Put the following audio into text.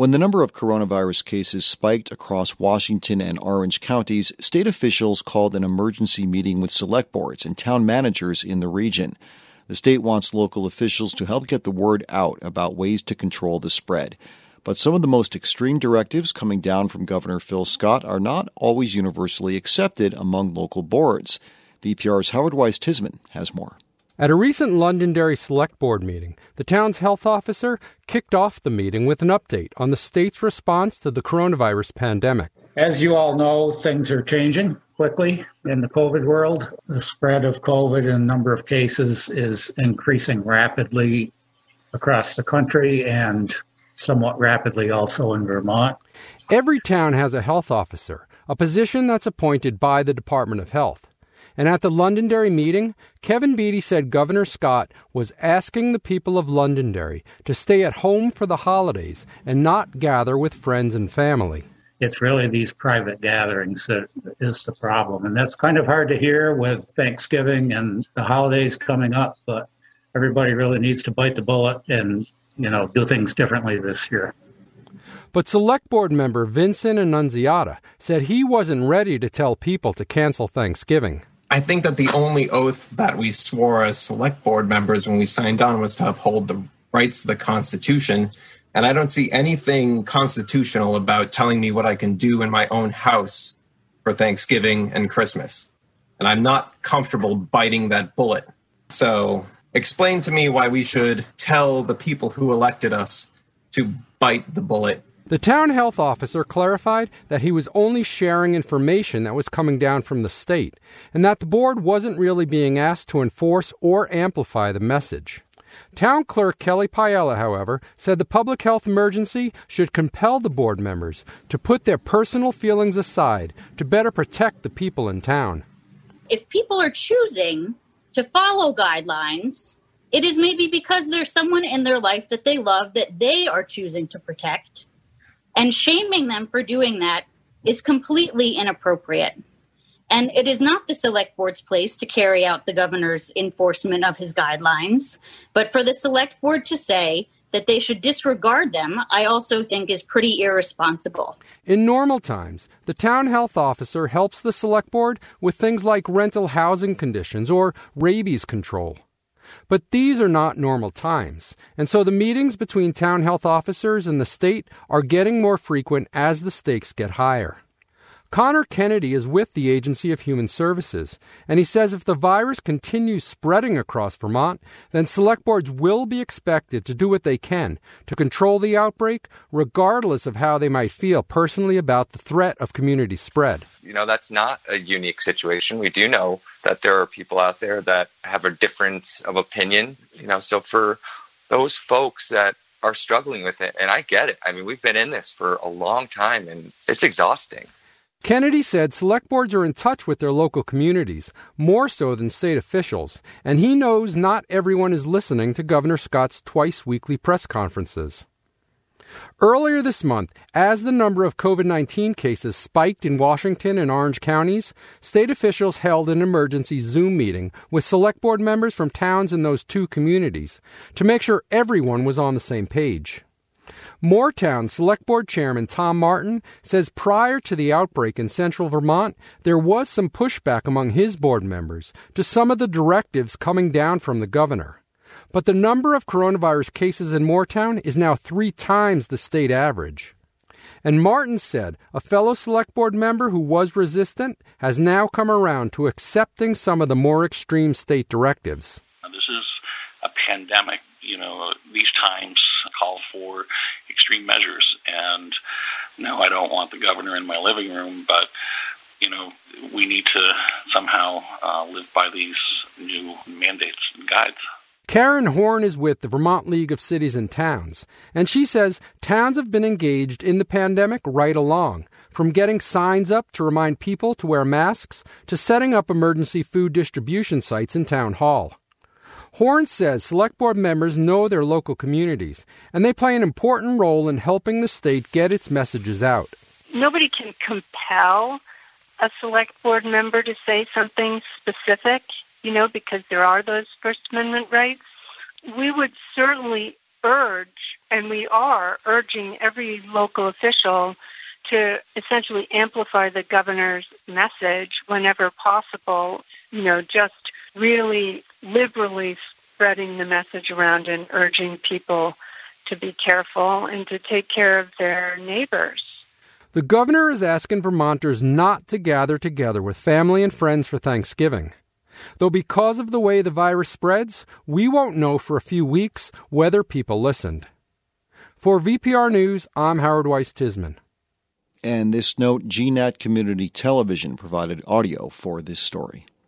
When the number of coronavirus cases spiked across Washington and Orange counties, state officials called an emergency meeting with select boards and town managers in the region. The state wants local officials to help get the word out about ways to control the spread. But some of the most extreme directives coming down from Governor Phil Scott are not always universally accepted among local boards. VPR's Howard Weiss-Tisman has more. At a recent Londonderry Select Board meeting, the town's health officer kicked off the meeting with an update on the state's response to the coronavirus pandemic. As you all know, things are changing quickly in the COVID world. The spread of COVID and number of cases is increasing rapidly across the country and somewhat rapidly also in Vermont. Every town has a health officer, a position that's appointed by the Department of Health. And at the Londonderry meeting, Kevin Beatty said Governor Scott was asking the people of Londonderry to stay at home for the holidays and not gather with friends and family. It's really these private gatherings that is the problem. And that's kind of hard to hear with Thanksgiving and the holidays coming up, but everybody really needs to bite the bullet and, do things differently this year. But Select Board member Vincent Annunziata said he wasn't ready to tell people to cancel Thanksgiving. I think that the only oath that we swore as Select Board members when we signed on was to uphold the rights of the Constitution. And I don't see anything constitutional about telling me what I can do in my own house for Thanksgiving and Christmas. And I'm not comfortable biting that bullet. So explain to me why we should tell the people who elected us to bite the bullet. The town health officer clarified that he was only sharing information that was coming down from the state, and that the board wasn't really being asked to enforce or amplify the message. Town clerk Kelly Piella, however, said the public health emergency should compel the board members to put their personal feelings aside to better protect the people in town. If people are choosing to follow guidelines, it is maybe because there's someone in their life that they love that they are choosing to protect. And shaming them for doing that is completely inappropriate. And it is not the Select Board's place to carry out the governor's enforcement of his guidelines. But for the Select Board to say that they should disregard them, I also think is pretty irresponsible. In normal times, the town health officer helps the Select Board with things like rental housing conditions or rabies control. But these are not normal times, and so the meetings between town health officers and the state are getting more frequent as the stakes get higher. Connor Kennedy is with the Agency of Human Services, and he says if the virus continues spreading across Vermont, then select boards will be expected to do what they can to control the outbreak, regardless of how they might feel personally about the threat of community spread. That's not a unique situation. We do know that there are people out there that have a difference of opinion, so for those folks that are struggling with it, and I get it. I mean, we've been in this for a long time, and it's exhausting. Kennedy said select boards are in touch with their local communities, more so than state officials, and he knows not everyone is listening to Governor Scott's twice-weekly press conferences. Earlier this month, as the number of COVID-19 cases spiked in Washington and Orange counties, state officials held an emergency Zoom meeting with select board members from towns in those two communities to make sure everyone was on the same page. Moortown Select Board Chairman Tom Martin says prior to the outbreak in central Vermont, there was some pushback among his board members to some of the directives coming down from the governor. But the number of coronavirus cases in Moortown is now 3 times the state average. And Martin said a fellow Select Board member who was resistant has now come around to accepting some of the more extreme state directives. This is a pandemic. These times call for extreme measures. And no, I don't want the governor in my living room, but, we need to somehow live by these new mandates and guides. Karen Horn is with the Vermont League of Cities and Towns, and she says towns have been engaged in the pandemic right along, from getting signs up to remind people to wear masks to setting up emergency food distribution sites in Town Hall. Horn says select board members know their local communities, and they play an important role in helping the state get its messages out. Nobody can compel a select board member to say something specific, because there are those First Amendment rights. We would certainly urge, and we are urging every local official to essentially amplify the governor's message whenever possible, just really liberally spreading the message around and urging people to be careful and to take care of their neighbors. The governor is asking Vermonters not to gather together with family and friends for Thanksgiving. Though because of the way the virus spreads, we won't know for a few weeks whether people listened. For VPR News, I'm Howard Weiss-Tisman. And this note, GNAT Community Television provided audio for this story.